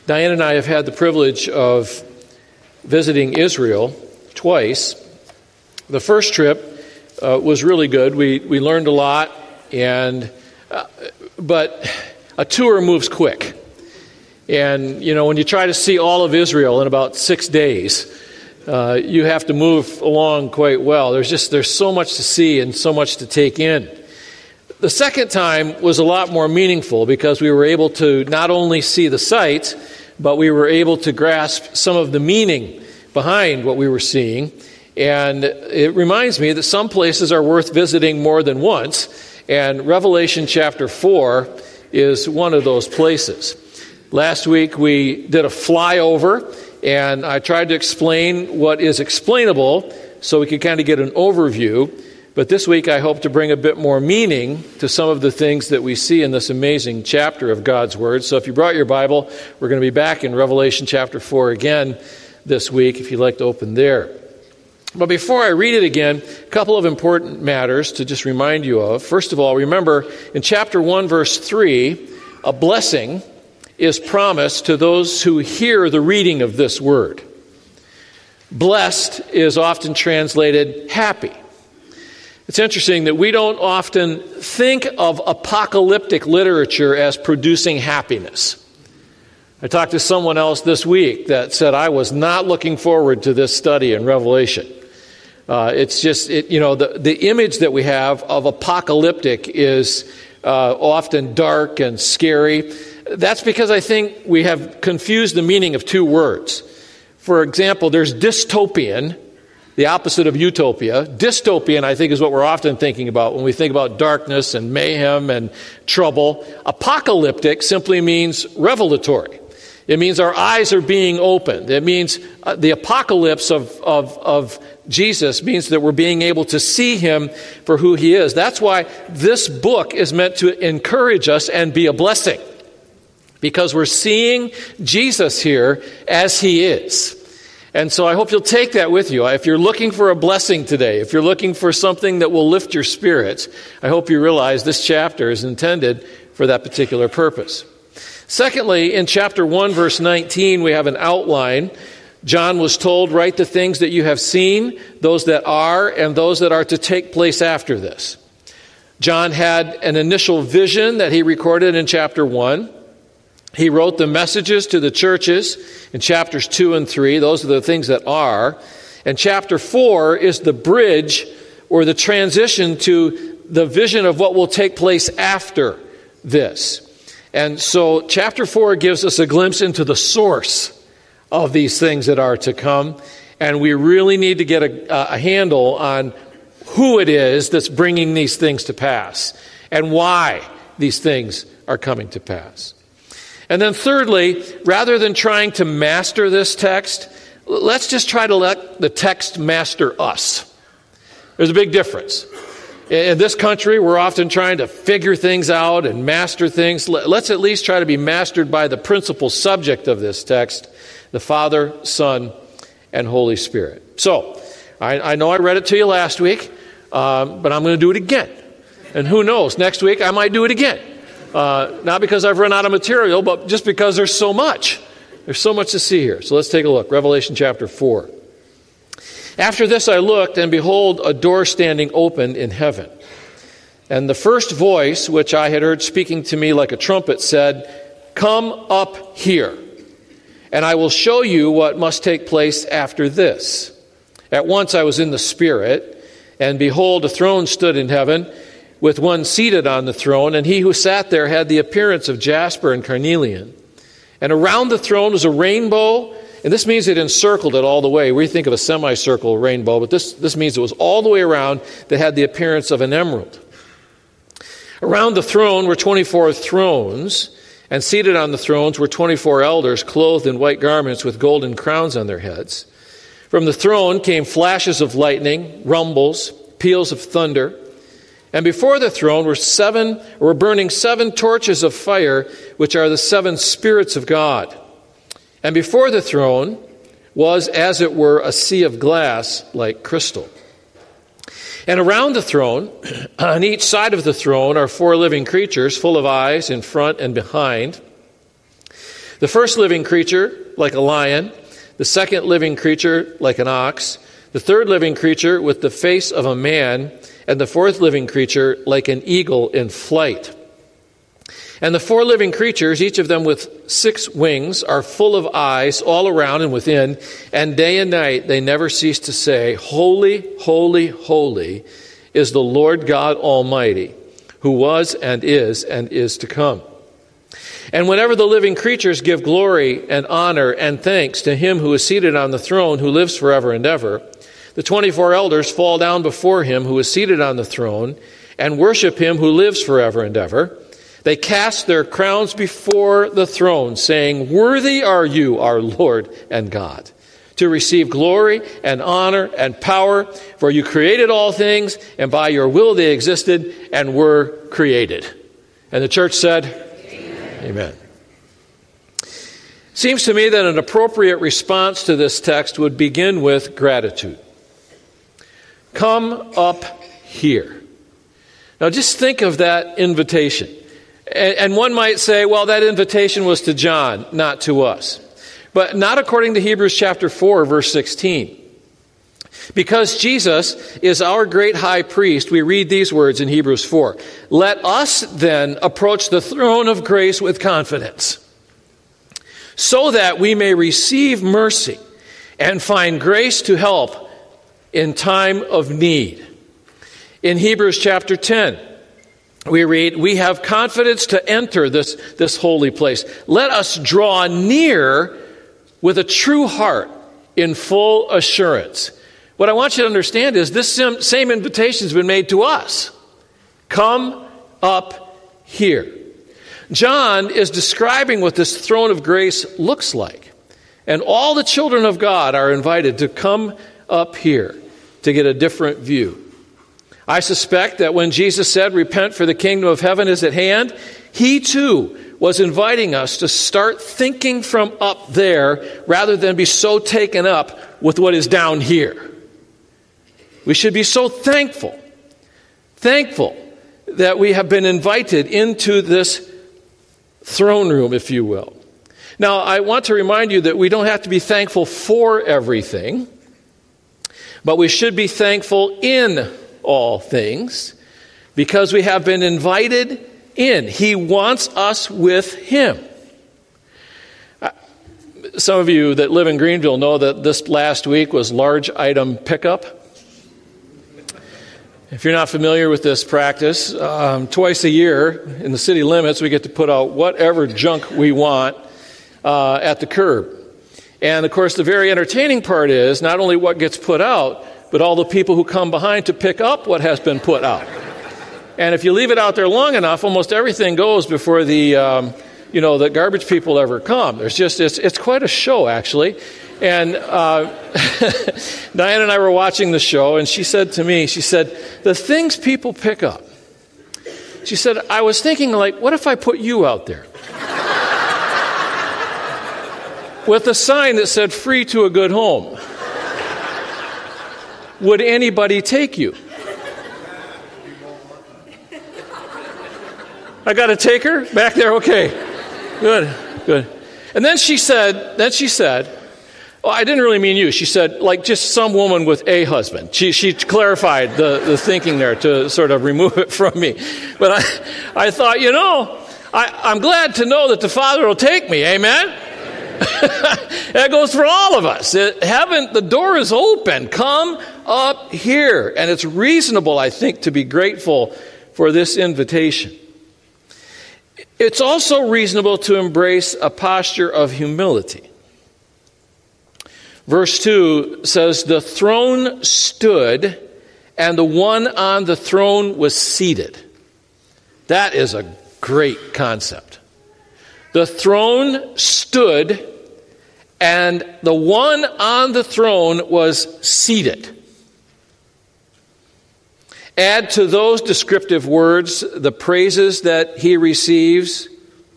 Diane and I have had the privilege of visiting Israel twice. The first trip was really good. We learned a lot, but a tour moves quick. And, when you try to see all of Israel in about 6 days, you have to move along quite well. There's so much to see and so much to take in. The second time was a lot more meaningful because we were able to not only see the sights, but we were able to grasp some of the meaning behind what we were seeing. And it reminds me that some places are worth visiting more than once, and Revelation chapter 4 is one of those places. Last week we did a flyover, and I tried to explain what is explainable so we could kind of get an overview. But this week I hope to bring a bit more meaning to some of the things that we see in this amazing chapter of God's Word. So if you brought your Bible, we're going to be back in Revelation chapter 4 again this week, if you'd like to open there. But before I read it again, a couple of important matters to just remind you of. First of all, remember in chapter 1, verse 3, a blessing is promised to those who hear the reading of this word. Blessed is often translated happy. It's interesting that we don't often think of apocalyptic literature as producing happiness. I talked to someone else this week that said, I was not looking forward to this study in Revelation. It's just, the image that we have of apocalyptic is often dark and scary. That's because I think we have confused the meaning of two words. For example, there's dystopian, the opposite of utopia. Dystopian, I think, is what we're often thinking about when we think about darkness and mayhem and trouble. Apocalyptic simply means revelatory. It means our eyes are being opened. It means the apocalypse of Jesus means that we're being able to see him for who he is. That's why this book is meant to encourage us and be a blessing, because we're seeing Jesus here as he is. And so I hope you'll take that with you. If you're looking for a blessing today, if you're looking for something that will lift your spirits, I hope you realize this chapter is intended for that particular purpose. Secondly, in chapter 1, verse 19, we have an outline. John was told, write the things that you have seen, those that are, and those that are to take place after this. John had an initial vision that he recorded in chapter 1. He wrote the messages to the churches in chapters 2 and 3. Those are the things that are. And chapter 4 is the bridge or the transition to the vision of what will take place after this. And so chapter 4 gives us a glimpse into the source of these things that are to come. And we really need to get a handle on who it is that's bringing these things to pass and why these things are coming to pass. And then thirdly, rather than trying to master this text, let's just try to let the text master us. There's a big difference. In this country, we're often trying to figure things out and master things. Let's at least try to be mastered by the principal subject of this text, the Father, Son, and Holy Spirit. So, I know I read it to you last week, but I'm going to do it again. And who knows, next week I might do it again. Not because I've run out of material, but just because there's so much. There's so much to see here. So let's take a look. Revelation chapter 4. After this I looked, and behold, a door standing open in heaven. And the first voice, which I had heard speaking to me like a trumpet, said, "Come up here, and I will show you what must take place after this." At once I was in the Spirit, and behold, a throne stood in heaven, with one seated on the throne, and he who sat there had the appearance of jasper and carnelian. And around the throne was a rainbow, and this means it encircled it all the way. We think of a semicircle rainbow, but this means it was all the way around that had the appearance of an emerald. Around the throne were 24 thrones, and seated on the thrones were 24 elders clothed in white garments with golden crowns on their heads. From the throne came flashes of lightning, rumbles, peals of thunder. And before the throne were burning 7 torches of fire, which are the 7 spirits of God. And before the throne was, as it were, a sea of glass like crystal. And around the throne, on each side of the throne, are 4 living creatures full of eyes in front and behind. The first living creature, like a lion. The second living creature, like an ox. The third living creature, with the face of a man. And the fourth living creature, like an eagle in flight. And the four living creatures, each of them with 6 wings, are full of eyes all around and within, and day and night they never cease to say, Holy, holy, holy is the Lord God Almighty, who was and is to come. And whenever the living creatures give glory and honor and thanks to him who is seated on the throne, who lives forever and ever, the 24 elders fall down before him who is seated on the throne and worship him who lives forever and ever. They cast their crowns before the throne, saying, Worthy are you, our Lord and God, to receive glory and honor and power, for you created all things, and by your will they existed and were created. And the church said, Amen. Amen. Seems to me that an appropriate response to this text would begin with gratitude. Come up here. Now just think of that invitation. And one might say, well, that invitation was to John, not to us. But not according to Hebrews chapter 4, verse 16. Because Jesus is our great high priest, we read these words in Hebrews 4. Let us then approach the throne of grace with confidence, so that we may receive mercy and find grace to help in time of need. In Hebrews chapter 10, we read, we have confidence to enter this holy place. Let us draw near with a true heart in full assurance. What I want you to understand is this same invitation has been made to us. Come up here. John is describing what this throne of grace looks like. And all the children of God are invited to come up here to get a different view. I suspect that when Jesus said, repent for the kingdom of heaven is at hand, he too was inviting us to start thinking from up there rather than be so taken up with what is down here. We should be so thankful that we have been invited into this throne room, if you will. Now, I want to remind you that we don't have to be thankful for everything, but we should be thankful in all things, because we have been invited in. He wants us with him. Some of you that live in Greenville know that this last week was large item pickup. If you're not familiar with this practice, twice a year in the city limits, we get to put out whatever junk we want at the curb. And of course, the very entertaining part is not only what gets put out, but all the people who come behind to pick up what has been put out. And if you leave it out there long enough, almost everything goes before the garbage people ever come. It's quite a show, actually. And Diane and I were watching the show, and she said to me, the things people pick up. She said, I was thinking, what if I put you out there? With a sign that said, free to a good home. Would anybody take you? I got a taker back there? Okay. Good. And then she said, well, I didn't really mean you. She said, just some woman with a husband. She clarified the thinking there to sort of remove it from me. But I thought, I'm glad to know that the Father will take me. Amen? That goes for all of us. Heaven, the door is open. Come up here. And it's reasonable, I think, to be grateful for this invitation. It's also reasonable to embrace a posture of humility. Verse 2 says, the throne stood, and the one on the throne was seated. That is a great concept. The throne stood, and the one on the throne was seated. Add to those descriptive words the praises that he receives.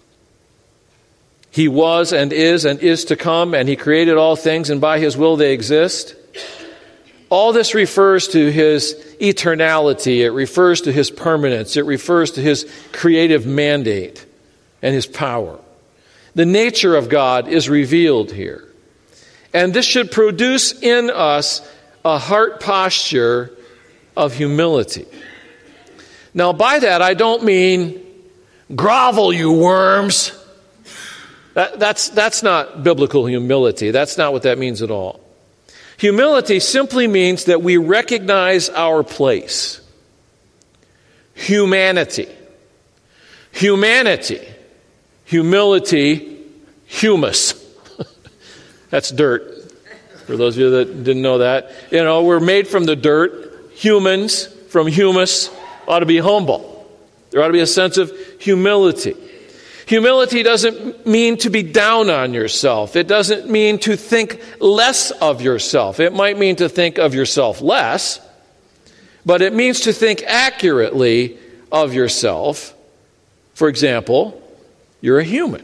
He was and is to come, and he created all things, and by his will they exist. All this refers to his eternality. It refers to his permanence. It refers to his creative mandate and his power. The nature of God is revealed here. And this should produce in us a heart posture of humility. Now, by that, I don't mean grovel, you worms. That's not biblical humility. That's not what that means at all. Humility simply means that we recognize our place. Humanity. Humanity. Humility. Humus. That's dirt. For those of you that didn't know that. We're made from the dirt. Humans from humus ought to be humble. There ought to be a sense of humility. Humility doesn't mean to be down on yourself. It doesn't mean to think less of yourself. It might mean to think of yourself less, but it means to think accurately of yourself. For example, you're a human.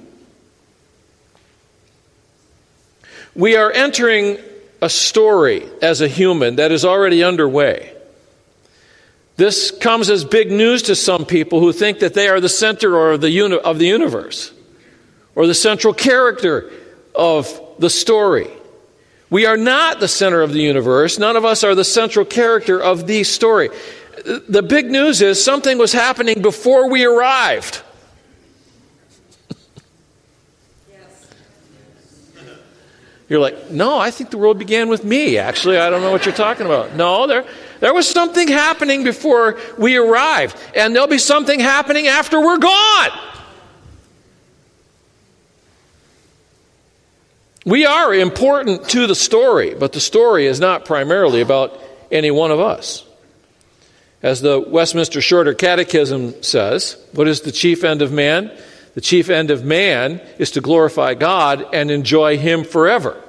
We are entering a story as a human that is already underway. This comes as big news to some people who think that they are the center of the universe, or the central character of the story. We are not the center of the universe. None of us are the central character of the story. The big news is something was happening before we arrived. You're like, no, I think the world began with me. Actually, I don't know what you're talking about. No, there was something happening before we arrived, and there'll be something happening after we're gone. We are important to the story, but the story is not primarily about any one of us. As the Westminster Shorter Catechism says, what is the chief end of man? The chief end of man is to glorify God and enjoy Him forever.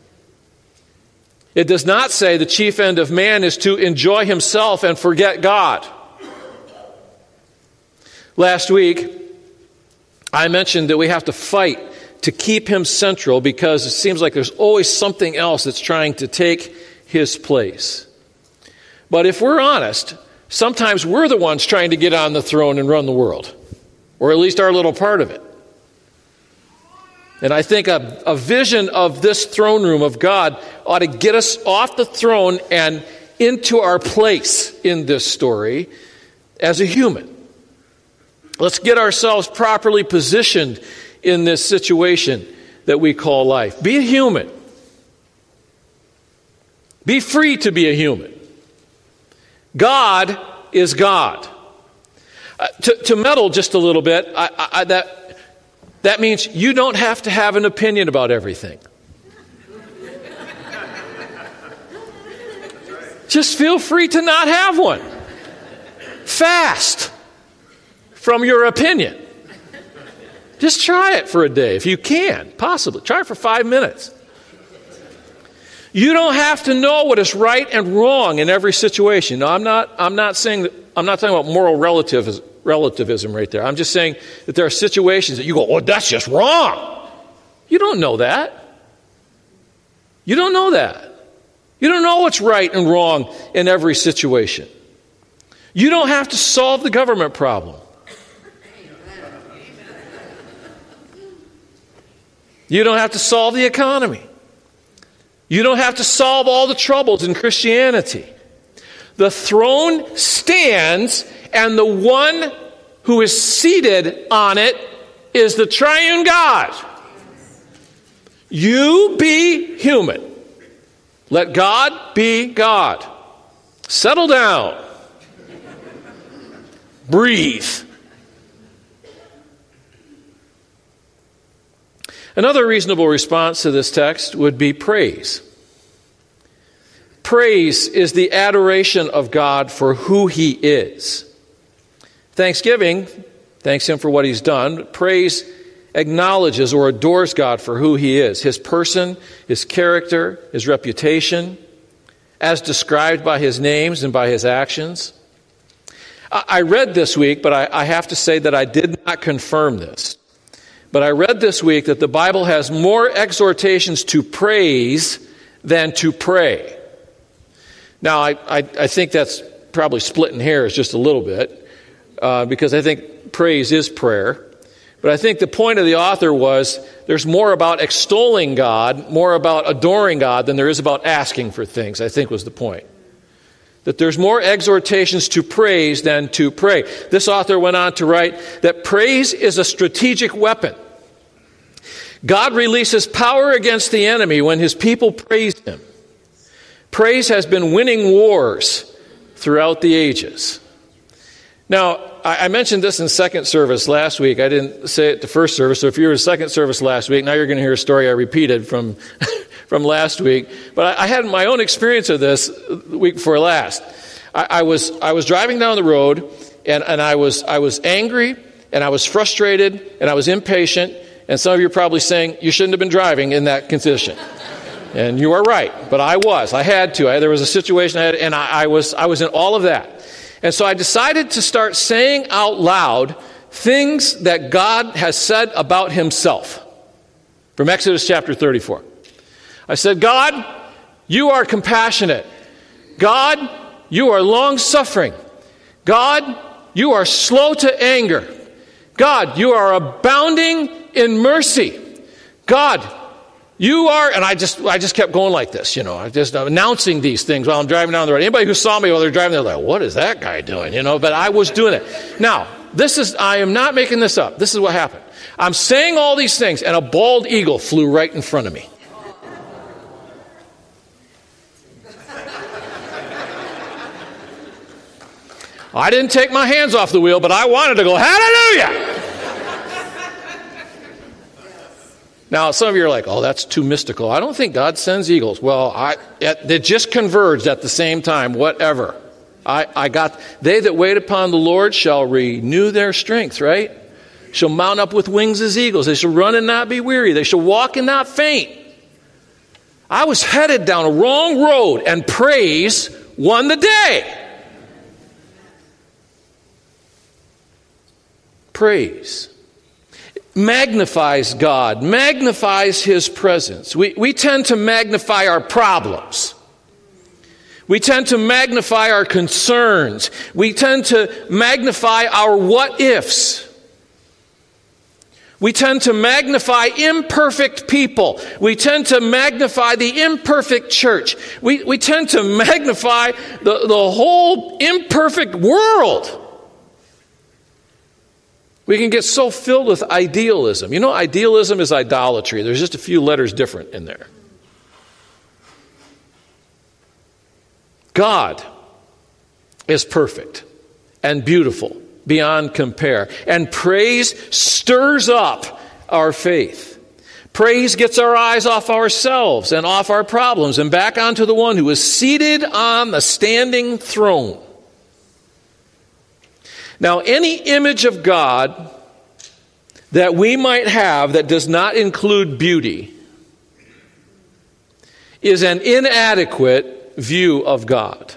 It does not say the chief end of man is to enjoy himself and forget God. Last week, I mentioned that we have to fight to keep Him central because it seems like there's always something else that's trying to take His place. But if we're honest, sometimes we're the ones trying to get on the throne and run the world. Or at least our little part of it. And I think a vision of this throne room of God ought to get us off the throne and into our place in this story as a human. Let's get ourselves properly positioned in this situation that we call life. Be a human. Be free to be a human. God is God. To meddle just a little bit, that means you don't have to have an opinion about everything. Just feel free to not have one. Fast from your opinion. Just try it for a day if you can, possibly. Try it for 5 minutes. You don't have to know what is right and wrong in every situation. No, I'm not talking about moral relativism right there. I'm just saying that there are situations that you go, oh, that's just wrong. You don't know that. You don't know that. You don't know what's right and wrong in every situation. You don't have to solve the government problem. You don't have to solve the economy. You don't have to solve all the troubles in Christianity. The throne stands, and the one who is seated on it is the triune God. You be human. Let God be God. Settle down. Breathe. Another reasonable response to this text would be praise. Praise is the adoration of God for who He is. Thanksgiving thanks Him for what He's done. Praise acknowledges or adores God for who He is, His person, His character, His reputation, as described by His names and by His actions. I read this week, but I have to say that I did not confirm this. But I read this week that the Bible has more exhortations to praise than to pray. Now, I think that's probably splitting hairs just a little bit, because I think praise is prayer. But I think the point of the author was there's more about extolling God, more about adoring God than there is about asking for things, I think was the point. That there's more exhortations to praise than to pray. This author went on to write that praise is a strategic weapon. God releases power against the enemy when his people praise him. Praise has been winning wars throughout the ages. Now, I mentioned this in second service last week. I didn't say it the first service, so if you were in second service last week, now you're going to hear a story I repeated from from last week. But I had my own experience of this the week before last. I was driving down the road, and I was angry, and I was frustrated, and I was impatient. And some of you are probably saying, you shouldn't have been driving in that condition. And you are right, but I was. I had to. There was a situation I had, and I was in all of that. And so I decided to start saying out loud things that God has said about himself. From Exodus chapter 34. I said, God, you are compassionate. God, you are long-suffering. God, you are slow to anger. God, you are abounding in mercy. God, you are, and I just kept going like this, I just announcing these things while I'm driving down the road. Anybody who saw me while they're driving, they're like, what is that guy doing? But I was doing it. Now, I am not making this up. This is what happened. I'm saying all these things, and a bald eagle flew right in front of me. I didn't take my hands off the wheel, but I wanted to go, hallelujah! Now, some of you are like, oh, that's too mystical. I don't think God sends eagles. Well, it just converged at the same time, whatever. They that wait upon the Lord shall renew their strength, right? Shall mount up with wings as eagles. They shall run and not be weary. They shall walk and not faint. I was headed down a wrong road, and praise won the day. Praise magnifies God, magnifies his presence. We tend to magnify our problems. We tend to magnify our concerns. We tend to magnify our what-ifs. We tend to magnify imperfect people. We tend to magnify the imperfect church. We tend to magnify the whole imperfect world. We can get so filled with idealism. Idealism is idolatry. There's just a few letters different in there. God is perfect and beautiful beyond compare. And praise stirs up our faith. Praise gets our eyes off ourselves and off our problems and back onto the one who is seated on the standing throne. Now, any image of God that we might have that does not include beauty is an inadequate view of God.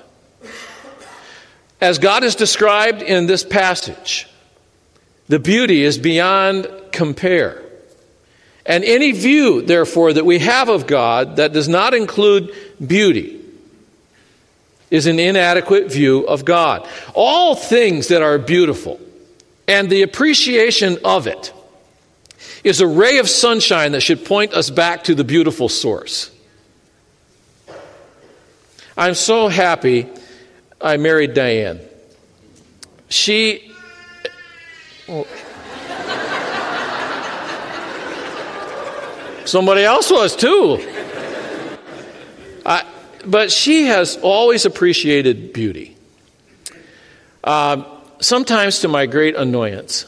As God is described in this passage, the beauty is beyond compare. And any view, therefore, that we have of God that does not include beauty is an inadequate view of God. All things that are beautiful and the appreciation of it is a ray of sunshine that should point us back to the beautiful source. I'm so happy I married Diane. Somebody else was too. But she has always appreciated beauty. Sometimes to my great annoyance.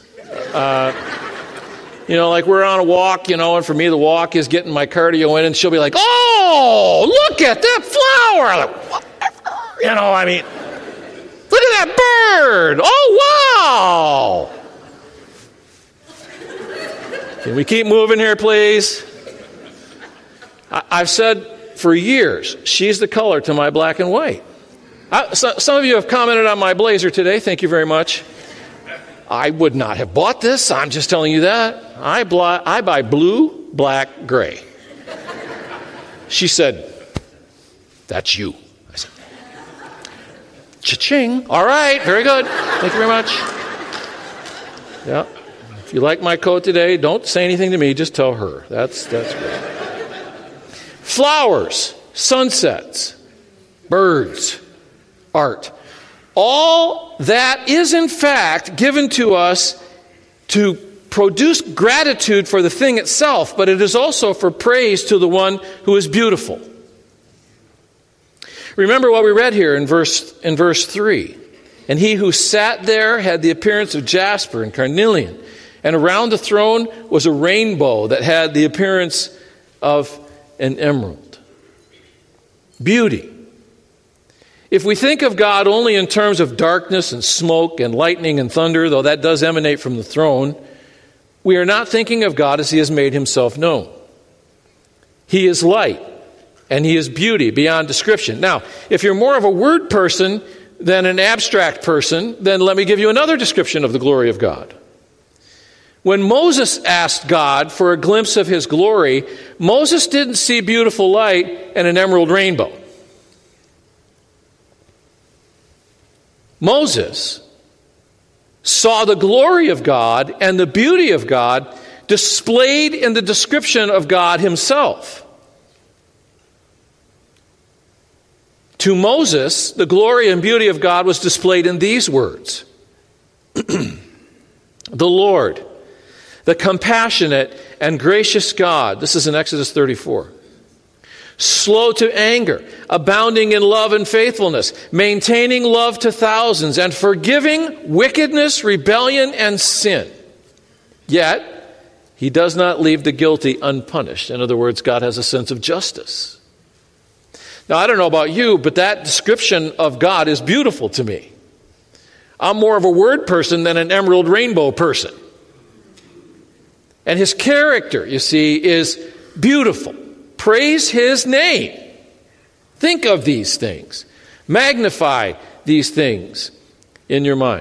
Like we're on a walk, and for me the walk is getting my cardio in, and she'll be like, oh, look at that flower. Like, look at that bird. Oh, wow. Can we keep moving here, please? I've said for years, she's the color to my black and white. Some of you have commented on my blazer today. Thank you very much. I would not have bought this. I'm just telling you that. I buy blue, black, gray. She said, that's you. I said, cha-ching. All right, very good. Thank you very much. Yeah. If you like my coat today, don't say anything to me, just tell her. That's great. Flowers, sunsets, birds, art. All that is in fact given to us to produce gratitude for the thing itself, but it is also for praise to the one who is beautiful. Remember what we read here in verse 3. And he who sat there had the appearance of jasper and carnelian, and around the throne was a rainbow that had the appearance of an emerald. Beauty. If we think of God only in terms of darkness and smoke and lightning and thunder, though that does emanate from the throne, we are not thinking of God as he has made himself known. He is light, and he is beauty beyond description. Now, if you're more of a word person than an abstract person, then let me give you another description of the glory of God. When Moses asked God for a glimpse of his glory, Moses didn't see beautiful light and an emerald rainbow. Moses saw the glory of God and the beauty of God displayed in the description of God himself. To Moses, the glory and beauty of God was displayed in these words. The Lord, the compassionate and gracious God. This is in Exodus 34. Slow to anger, abounding in love and faithfulness, maintaining love to thousands, and forgiving wickedness, rebellion, and sin. Yet, he does not leave the guilty unpunished. In other words, God has a sense of justice. Now, I don't know about you, but that description of God is beautiful to me. I'm more of a word person than an emerald rainbow person. And his character, you see, is beautiful. Praise his name. Think of these things. Magnify these things in your mind.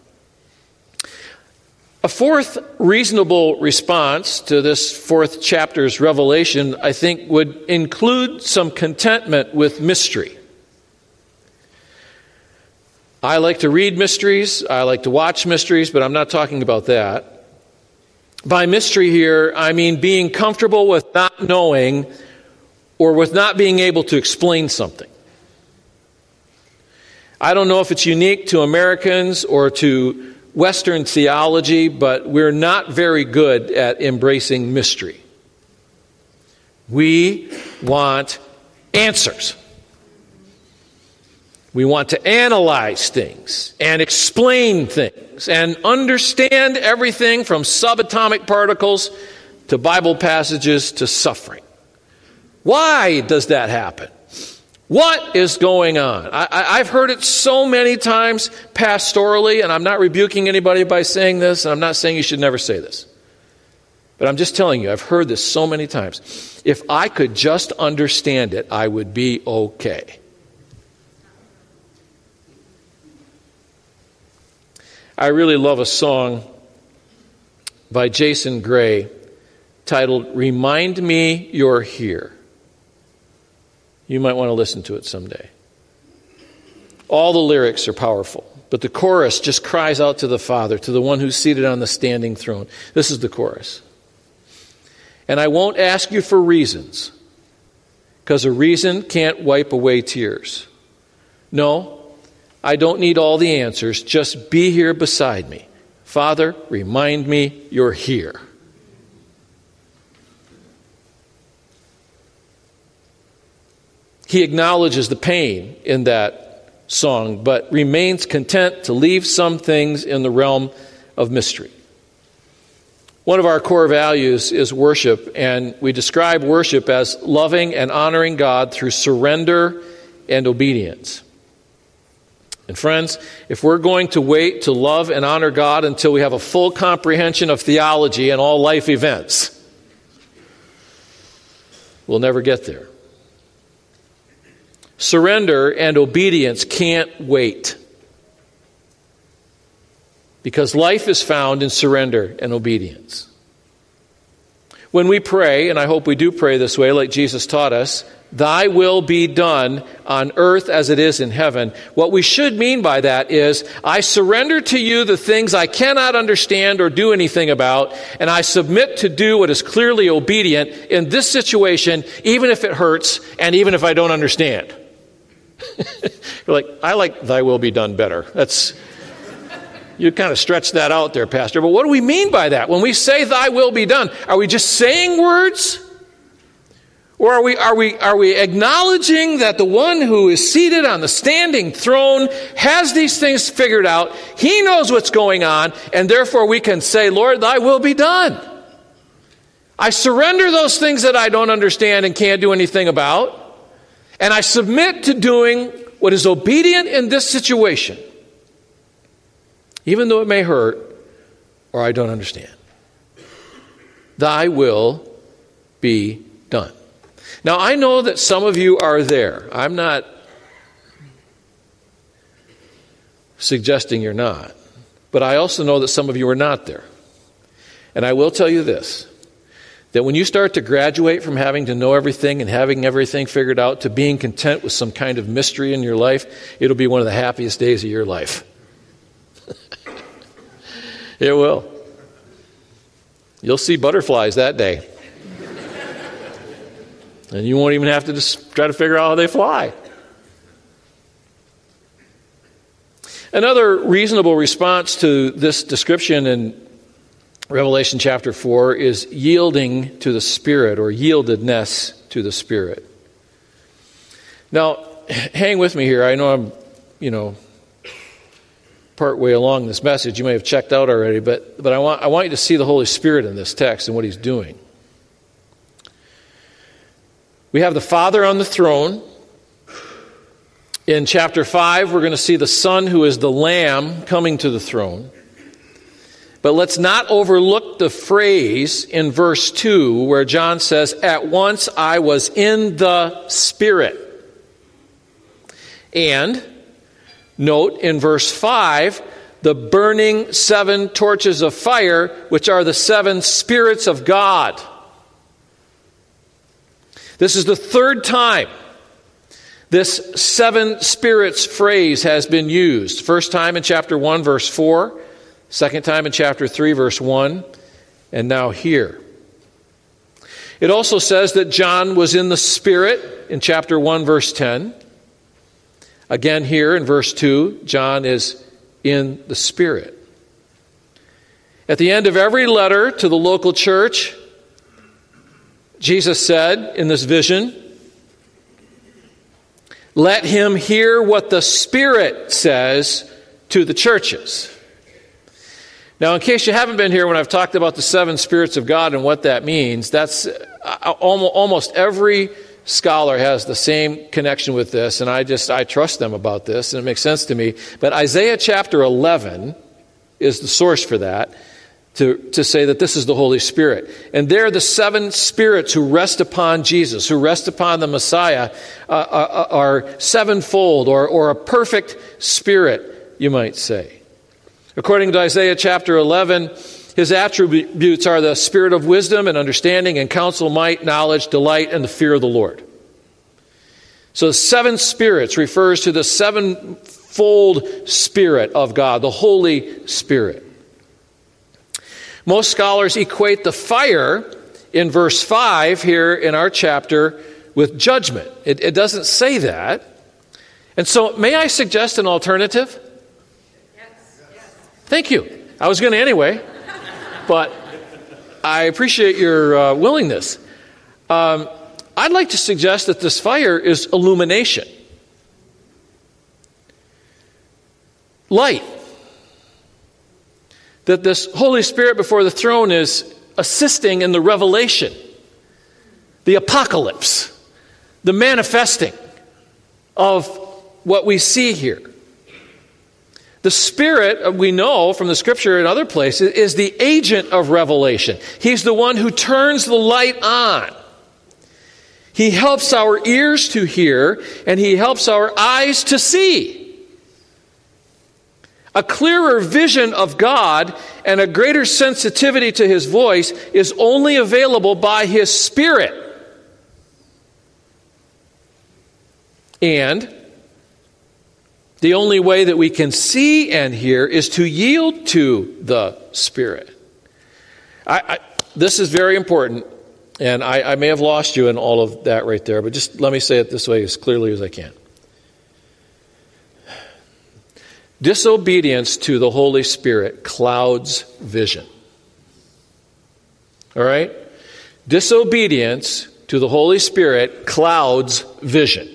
A fourth reasonable response to this fourth chapter's revelation, I think, would include some contentment with mystery. I like to read mysteries. I like to watch mysteries, but I'm not talking about that. By mystery here, I mean being comfortable with not knowing or with not being able to explain something. I don't know if it's unique to Americans or to Western theology, but we're not very good at embracing mystery. We want answers. We want to analyze things and explain things and understand everything from subatomic particles to Bible passages to suffering. Why does that happen? What is going on? I've heard it so many times pastorally, and I'm not rebuking anybody by saying this, and I'm not saying you should never say this. But I'm just telling you, I've heard this so many times. If I could just understand it, I would be okay. I really love a song by Jason Gray titled, "Remind Me You're Here." You might want to listen to it someday. All the lyrics are powerful, but the chorus just cries out to the Father, to the one who's seated on the standing throne. This is the chorus. And I won't ask you for reasons, because a reason can't wipe away tears. No, I don't need all the answers. Just be here beside me. Father, remind me you're here. He acknowledges the pain in that song, but remains content to leave some things in the realm of mystery. One of our core values is worship, and we describe worship as loving and honoring God through surrender and obedience. And friends, if we're going to wait to love and honor God until we have a full comprehension of theology and all life events, we'll never get there. Surrender and obedience can't wait, because life is found in surrender and obedience. when we pray, and I hope we do pray this way like Jesus taught us, thy will be done on earth as it is in heaven. What we should mean by that is, I surrender to you the things I cannot understand or do anything about, and I submit to do what is clearly obedient in this situation, even if it hurts and even if I don't understand. You're like, I like thy will be done better. You kind of stretch that out there, Pastor. But what do we mean by that? When we say thy will be done, are we just saying words? Or are we acknowledging that the one who is seated on the standing throne has these things figured out? He knows what's going on, and therefore we can say, Lord, thy will be done. I surrender those things that I don't understand and can't do anything about, and I submit to doing what is obedient in this situation, even though it may hurt or I don't understand. Thy will be done. Now, I know that some of you are there. I'm not suggesting you're not. But I also know that some of you are not there. And I will tell you this, that when you start to graduate from having to know everything and having everything figured out to being content with some kind of mystery in your life, it'll be one of the happiest days of your life. It will. You'll see butterflies that day. And you won't even have to just try to figure out how they fly. Another reasonable response to this description in Revelation chapter 4 is yielding to the Spirit, or yieldedness to the Spirit. Now, hang with me here. I know I'm, part way along this message. You may have checked out already, but I want you to see the Holy Spirit in this text and what He's doing. We have the Father on the throne. In chapter 5, we're going to see the Son, who is the Lamb, coming to the throne. But let's not overlook the phrase in verse 2 where John says, "At once I was in the Spirit." And note in verse 5, the burning 7 torches of fire, which are the 7 spirits of God. This is the third time this 7 spirits phrase has been used. First time in chapter 1, verse 4. Second time in chapter 3, verse 1. And now here. It also says that John was in the Spirit in chapter 1, verse 10. Again here in verse 2, John is in the Spirit. At the end of every letter to the local church, Jesus said in this vision, "Let him hear what the Spirit says to the churches." Now, in case you haven't been here when I've talked about the 7 spirits of God and what that means, that's almost every scholar has the same connection with this, and I trust them about this, and it makes sense to me. But Isaiah chapter 11 is the source for that, to say that this is the Holy Spirit. And they're the 7 spirits who rest upon Jesus, who rest upon the Messiah, are sevenfold, or a perfect spirit, you might say. According to Isaiah chapter 11, his attributes are the spirit of wisdom and understanding and counsel, might, knowledge, delight, and the fear of the Lord. So the 7 spirits refers to the 7-fold Spirit of God, the Holy Spirit. Most scholars equate the fire in verse 5 here in our chapter with judgment. It doesn't say that. And so may I suggest an alternative? Thank you. I was going to anyway, but I appreciate your willingness. I'd like to suggest that this fire is illumination. Light. That this Holy Spirit before the throne is assisting in the revelation, the apocalypse, the manifesting of what we see here. The Spirit, we know from the Scripture and other places, is the agent of revelation. He's the one who turns the light on. He helps our ears to hear, and He helps our eyes to see. A clearer vision of God and a greater sensitivity to His voice is only available by His Spirit. And the only way that we can see and hear is to yield to the Spirit. This is very important, and I may have lost you in all of that right there, but just let me say it this way as clearly as I can. Disobedience to the Holy Spirit clouds vision. All right? Disobedience to the Holy Spirit clouds vision.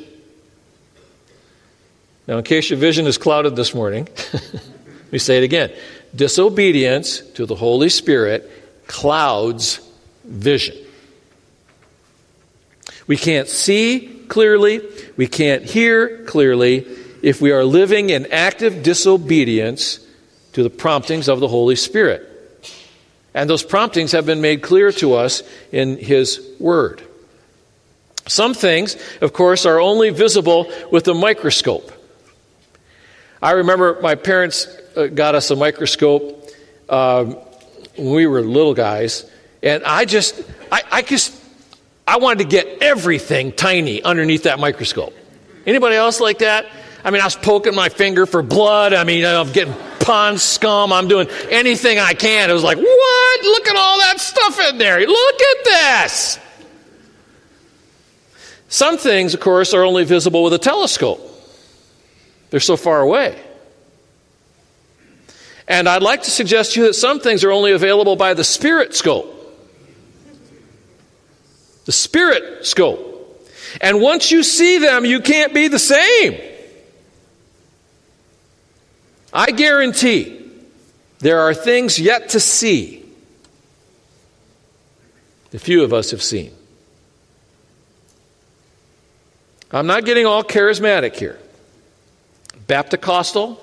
Now, in case your vision is clouded this morning, let me say it again. Disobedience to the Holy Spirit clouds vision. We can't see clearly, we can't hear clearly if we are living in active disobedience to the promptings of the Holy Spirit. And those promptings have been made clear to us in His Word. Some things, of course, are only visible with a microscope. I remember my parents got us a microscope when we were little guys, and I wanted to get everything tiny underneath that microscope. Anybody else like that? I mean, I was poking my finger for blood. I mean, I'm getting pond scum. I'm doing anything I can. It was like, what? Look at all that stuff in there. Look at this. Some things, of course, are only visible with a telescope. They're so far away. And I'd like to suggest to you that some things are only available by the Spirit scope. The Spirit scope. And once you see them, you can't be the same. I guarantee there are things yet to see that few of us have seen. I'm not getting all charismatic here. Baptist-costal?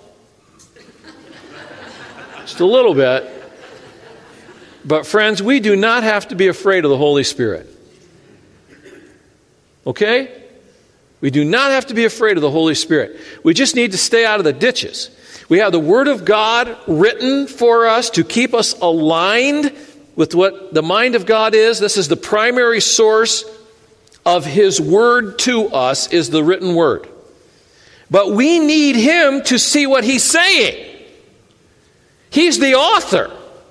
Just a little bit. But friends, we do not have to be afraid of the Holy Spirit. Okay? We do not have to be afraid of the Holy Spirit. We just need to stay out of the ditches. We have the Word of God written for us to keep us aligned with what the mind of God is. This is the primary source of His Word to us, is the written Word. But we need Him to see what He's saying. He's the author.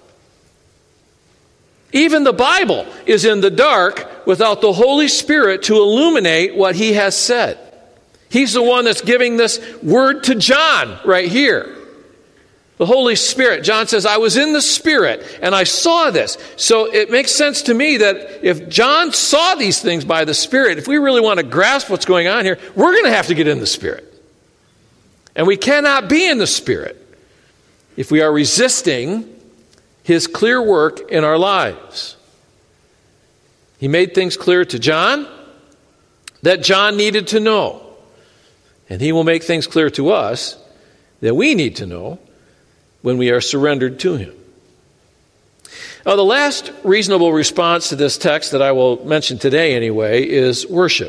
Even the Bible is in the dark without the Holy Spirit to illuminate what He has said. He's the one that's giving this word to John right here. The Holy Spirit. John says, I was in the Spirit and I saw this. So it makes sense to me that if John saw these things by the Spirit, if we really want to grasp what's going on here, we're going to have to get in the Spirit. And we cannot be in the Spirit if we are resisting His clear work in our lives. He made things clear to John that John needed to know. And He will make things clear to us that we need to know when we are surrendered to Him. Now, the last reasonable response to this text that I will mention today anyway is worship.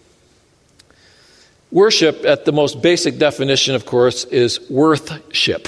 Worship, at the most basic definition, of course, is worthship.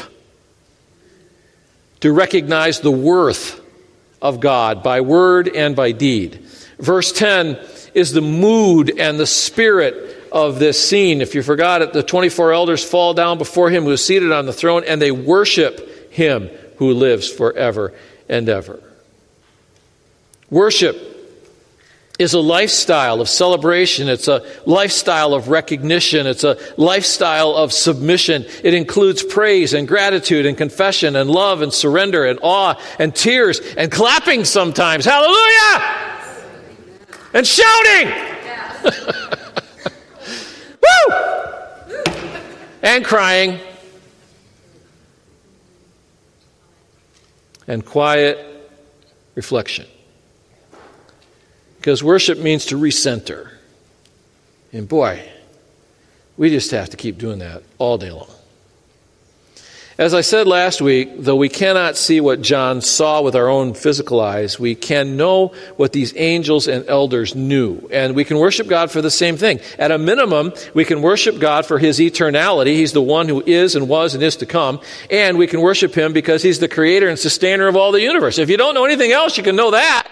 To recognize the worth of God by word and by deed. Verse 10 is the mood and the spirit of this scene. If you forgot it, the 24 elders fall down before Him who is seated on the throne, and they worship Him who lives forever and ever. Worship is a lifestyle of celebration. It's a lifestyle of recognition. It's a lifestyle of submission. It includes praise and gratitude and confession and love and surrender and awe and tears and clapping sometimes. Hallelujah! And shouting! Woo! And crying. And quiet reflection. Because worship means to recenter. And boy, we just have to keep doing that all day long. As I said last week, though we cannot see what John saw with our own physical eyes, we can know what these angels and elders knew. And we can worship God for the same thing. At a minimum, we can worship God for his eternality. He's the one who is and was and is to come. And we can worship him because he's the creator and sustainer of all the universe. If you don't know anything else, you can know that.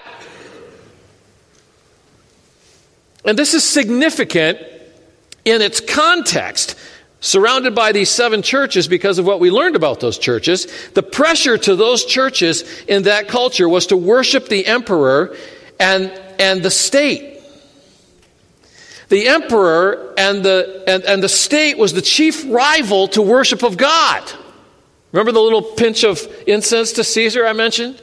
And this is significant in its context. Surrounded by these 7 churches because of what we learned about those churches, the pressure to those churches in that culture was to worship the emperor and the state. The emperor and the state was the chief rival to worship of God. Remember the little pinch of incense to Caesar I mentioned?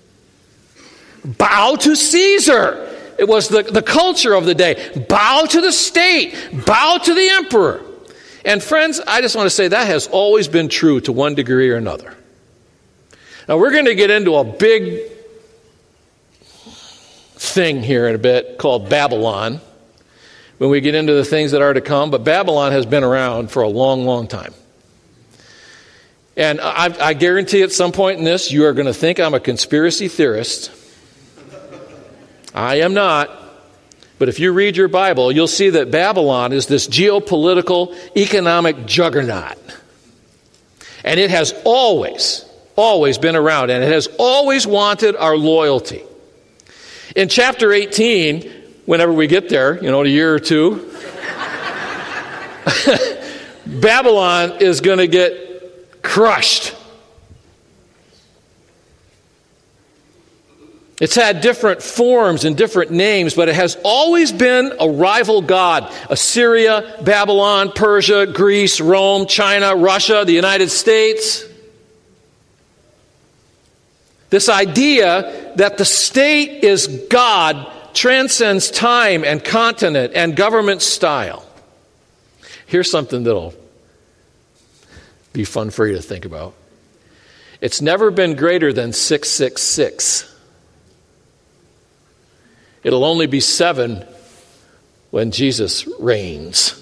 Bow to Caesar. It was the culture of the day. Bow to the state. Bow to the emperor. And friends, I just want to say that has always been true to one degree or another. Now we're going to get into a big thing here in a bit called Babylon when we get into the things that are to come, but Babylon has been around for a long, long time. And I guarantee at some point in this you are going to think I'm a conspiracy theorist. I am not. But if you read your Bible, you'll see that Babylon is this geopolitical, economic juggernaut. And it has always been around, and it has always wanted our loyalty. In chapter 18, whenever we get there, in a year or two, Babylon is going to get crushed. It's had different forms and different names, but it has always been a rival god. Assyria, Babylon, Persia, Greece, Rome, China, Russia, the United States. This idea that the state is God transcends time and continent and government style. Here's something that'll be fun for you to think about. It's never been greater than 666. It'll only be 7 when Jesus reigns.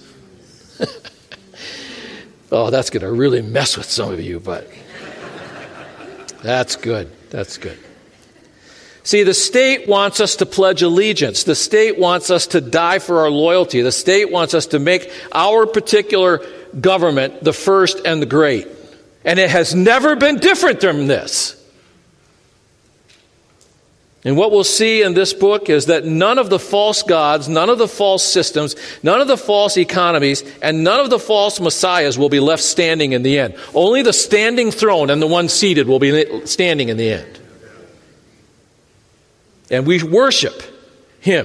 Oh, that's going to really mess with some of you, but that's good. That's good. See, the state wants us to pledge allegiance. The state wants us to die for our loyalty. The state wants us to make our particular government the first and the great. And it has never been different than this. And what we'll see in this book is that none of the false gods, none of the false systems, none of the false economies, and none of the false messiahs will be left standing in the end. Only the standing throne and the one seated will be standing in the end. And we worship him.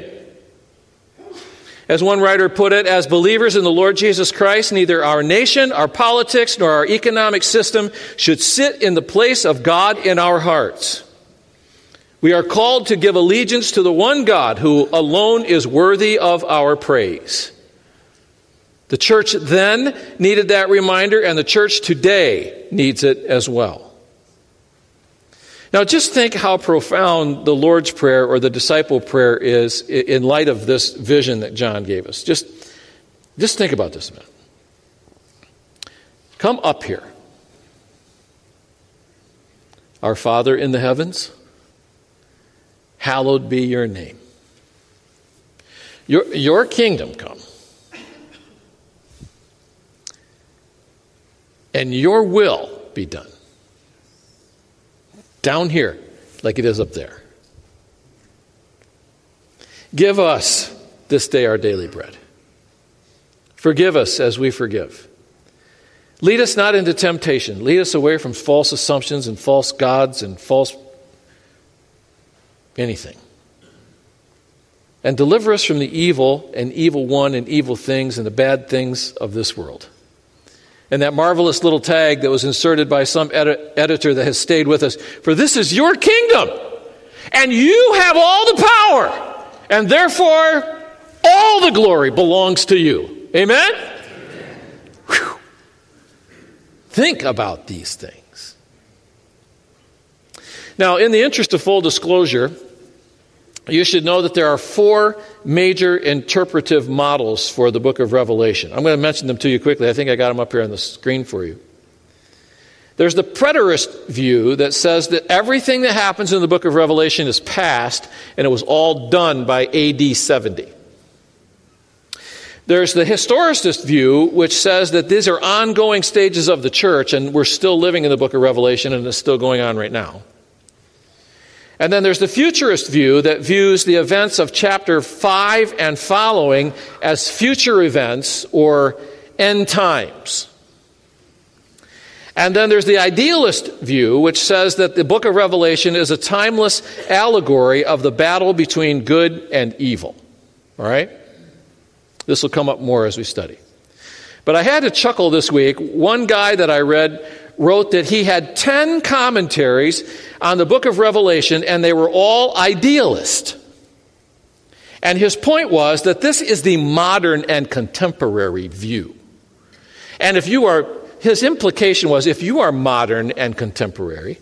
As one writer put it, as believers in the Lord Jesus Christ, neither our nation, our politics, nor our economic system should sit in the place of God in our hearts. We are called to give allegiance to the one God who alone is worthy of our praise. The church then needed that reminder, and the church today needs it as well. Now, just think how profound the Lord's Prayer or the disciple prayer is in light of this vision that John gave us. Just think about this a minute. Come up here. Our Father in the heavens, hallowed be your name. Your kingdom come. And your will be done. Down here, like it is up there. Give us this day our daily bread. Forgive us as we forgive. Lead us not into temptation. Lead us away from false assumptions and false gods and false anything. And deliver us from the evil and evil one and evil things and the bad things of this world. And that marvelous little tag that was inserted by some editor that has stayed with us. For this is your kingdom, and you have all the power, and therefore all the glory belongs to you. Amen? Whew. Think about these things. Now, in the interest of full disclosure, you should know that there are 4 major interpretive models for the book of Revelation. I'm going to mention them to you quickly. I think I got them up here on the screen for you. There's the preterist view that says that everything that happens in the book of Revelation is past, and it was all done by AD 70. There's the historicist view, which says that these are ongoing stages of the church, and we're still living in the book of Revelation, and it's still going on right now. And then there's the futurist view that views the events of chapter 5 and following as future events or end times. And then there's the idealist view, which says that the book of Revelation is a timeless allegory of the battle between good and evil. All right? This will come up more as we study. But I had to chuckle this week. One guy that I read wrote that he had 10 commentaries on the book of Revelation, and they were all idealist. And his point was that this is the modern and contemporary view. And his implication was, if you are modern and contemporary,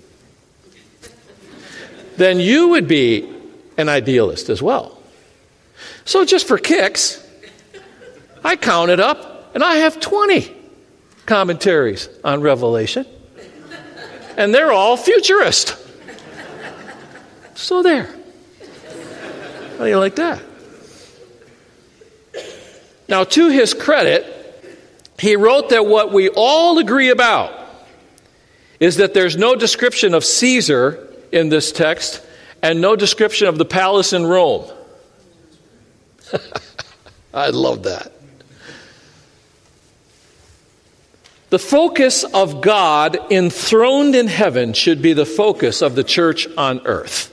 then you would be an idealist as well. So just for kicks, I counted up, and I have 20 commentaries on Revelation. And they're all futurist. So there. How do you like that? Now, to his credit, he wrote that what we all agree about is that there's no description of Caesar in this text and no description of the palace in Rome. I love that. The focus of God enthroned in heaven should be the focus of the church on earth.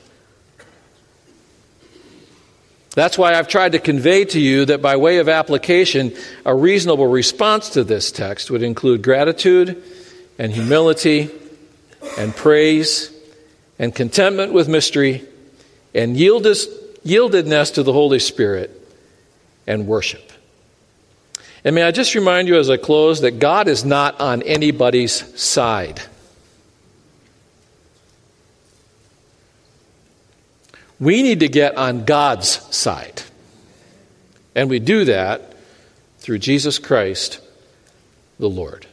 That's why I've tried to convey to you that by way of application, a reasonable response to this text would include gratitude and humility and praise and contentment with mystery and yieldedness to the Holy Spirit and worship. And may I just remind you as I close that God is not on anybody's side. We need to get on God's side. And we do that through Jesus Christ, the Lord.